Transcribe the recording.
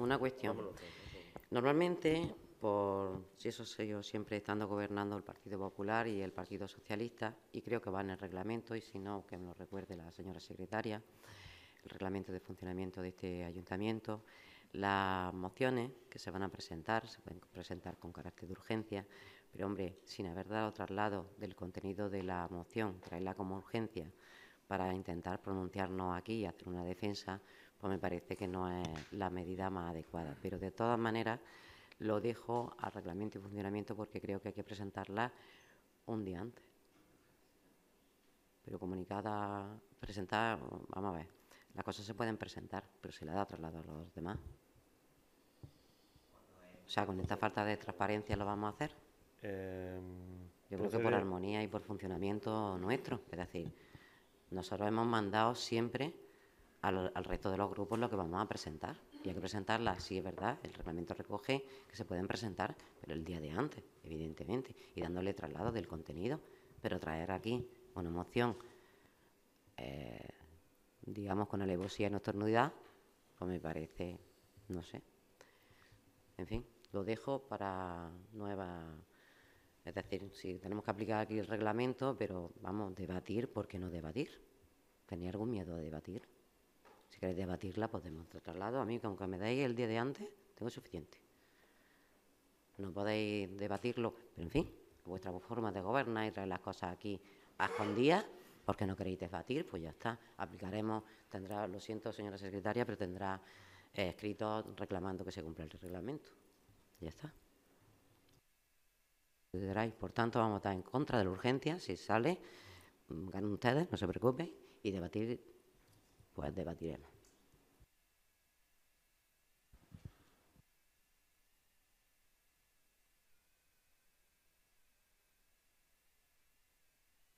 una cuestión. Normalmente, si eso sé yo, siempre estando gobernando el Partido Popular y el Partido Socialista, y creo que va en el reglamento, y si no, que me lo recuerde la señora secretaria, el reglamento de funcionamiento de este ayuntamiento, las mociones que se van a presentar se pueden presentar con carácter de urgencia, pero hombre, sin haber dado traslado del contenido de la moción, traerla como urgencia para intentar pronunciarnos aquí y hacer una defensa, pues me parece que no es la medida más adecuada. Pero de todas maneras lo dejo al reglamento y funcionamiento porque creo que hay que presentarla un día antes. Pero presentar, vamos a ver, las cosas se pueden presentar, pero se le da traslado a los demás. O sea, con esta falta de transparencia lo vamos a hacer. Yo creo que por armonía y por funcionamiento nuestro. Es decir, nosotros hemos mandado siempre al resto de los grupos lo que vamos a presentar. Y hay que presentarlas, sí es verdad, el reglamento recoge que se pueden presentar, pero el día de antes, evidentemente, y dándole traslado del contenido. Pero traer aquí una moción, digamos, con alevosía y nocturnidad, pues me parece, no sé. En fin, lo dejo para nuevas. Es decir, si tenemos que aplicar aquí el reglamento, pero vamos, debatir, ¿por qué no debatir? ¿Tenía algún miedo a debatir? Si queréis debatirla, podemos traslado. A mí, que aunque me deis el día de antes, tengo suficiente. No podéis debatirlo, pero en fin, vuestra forma de gobernar y traer las cosas aquí a escondidas, porque no queréis debatir, pues ya está. Aplicaremos, tendrá, lo siento, señora secretaria, pero tendrá escrito reclamando que se cumpla el reglamento. Ya está. Por tanto, vamos a estar en contra de la urgencia. Si sale, ganan ustedes, no se preocupen, y debatir, pues debatiremos.